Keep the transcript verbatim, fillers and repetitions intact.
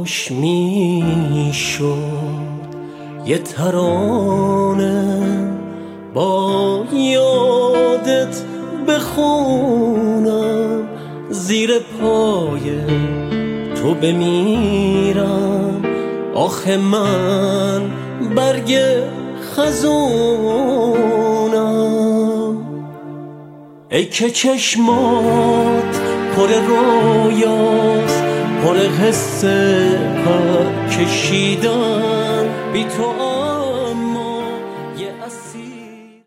کاش میشد یه ترانه با یادت بخونم، زیر پای تو بمیرم. آخه من برگ خزونم. ای که چشمات پر رویاست، پر حس پر کشیدن، بی تو